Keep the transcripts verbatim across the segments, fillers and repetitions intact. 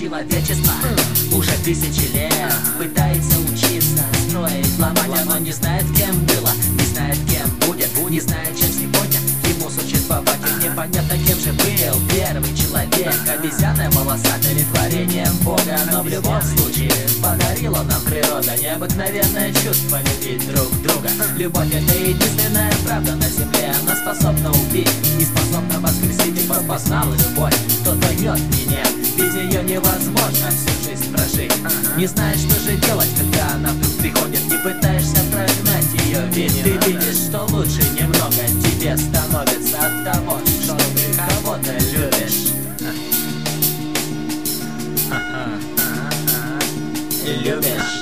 человечество уже тысячи лет пытается учиться строить, ломать. Оно не знает, кем было, не знает, кем будет, не знает, чем сегодня ему существовать. И непонятно, кем же был первый человек. Обезьяна волосатым творением Бога. Но в любом случае подарила нам природа необыкновенное чувство любить друг друга. Любовь — это единственная правда на земле. Она способна убить и способна воскресить. И познал любовь, тот поймет меня. Без нее невозможно всю жизнь прожить. Не знаешь, что же делать, когда она вдруг приходит. Не пытаешься прогнать ее, ведь ты видишь, что лучше немного тебе становится от того, что ты кого-то любишь. Любишь.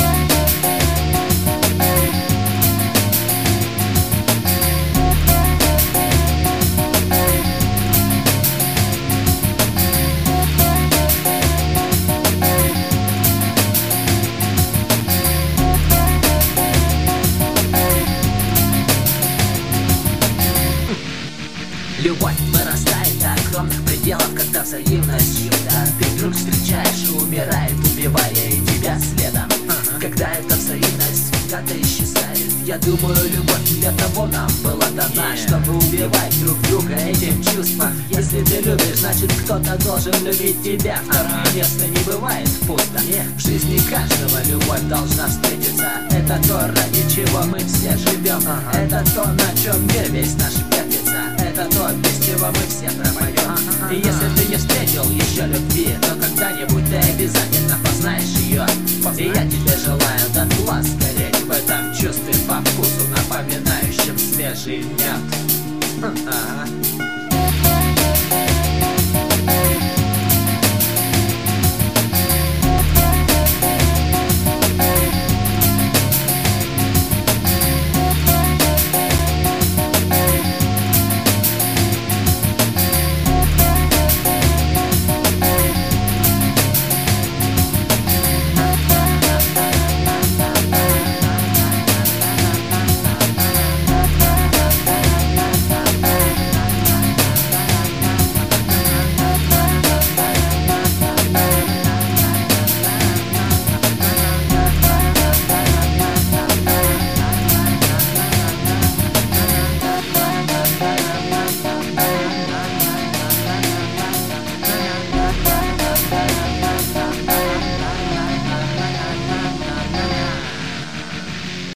Любовь вырастает до огромных пределов, когда взаимность чья-то ты вдруг встречаешь и умирает, убивая и тебя следом. Когда эта взаимность когда-то исчезает, я думаю, любовь для того нам была дана, чтобы убивать друг друга этим чувством. Если ты любишь, значит кто-то должен любить тебя. Второе место не бывает пусто. В жизни каждого любовь должна встретиться. Это то, ради чего мы все живем. Это то, на чем мир весь наш вертится. Это то, без чего мы все пропадем. И если ты не встретил еще любви, то когда-нибудь ты обязательно познаешь ее. И я тебе желаю дотла сгореть в этом чувстве по вкусу, напоминающем свежий мед. Ага.